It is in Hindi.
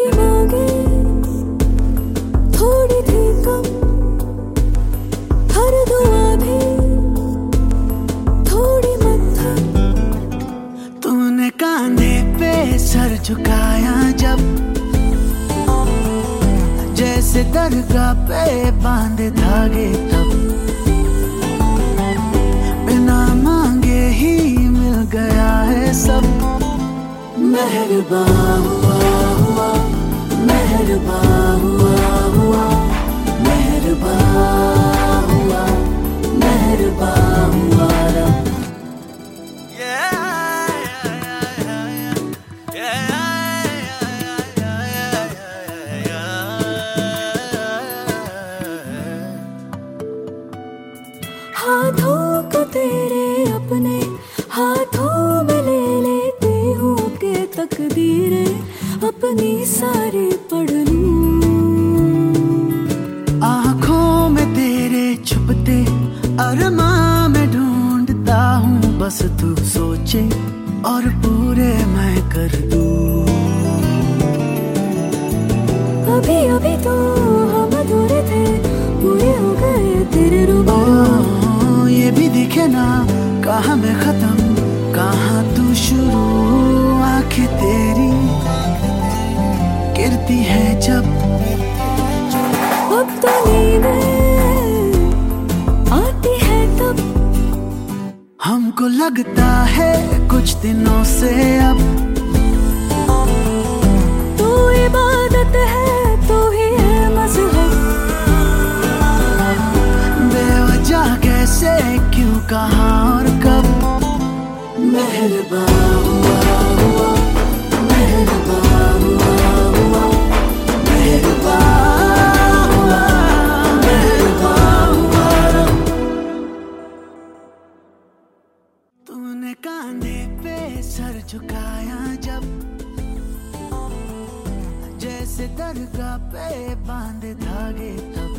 की मांगे थोड़ी थी कम, हर दुआ भी थोड़ी मध्यम। तूने कांधे पे सर झुकाया जब, जैसे दरगाह पे बांधे धागे तब, बिना मांगे ही मिल गया है सब। मेहरबान हुआ हुआ, मेहरबान हुआ हुआ, मेहरबान हुआ, मेहरबान हुआ रब। हाथों को तेरे अपने हाथों में ले लेती हूँ कि तकदीरें अपनी सारी पढ़ लूं। आँखों में तेरे छुपते अरमां में ढूंढता हूँ, बस तू सोचे और पूरे मैं कर दूं। अभी अभी तो हम अधूरे थे, पूरे हो गए तेरे रूबरू। ये भी दिखे ना कहाँ मैं खत्म कहाँ तू शुरू। आंखें तेरी गिरती है जब, अब तो नींदें आती है तब, हमको लगता है कुछ दिनों से अब। तू इबादत है तो ही है मज़हब, बेवजह कैसे क्यों कहाँ और कब। मेहरबान हुआ हुआ, मेहरबान हुआ हुआ, मेहरबान हुआ, मेहरबान हुआ रब। तूने कांधे पे सर झुकाया जब, जैसे दरगाह पे बांधे धागे तब,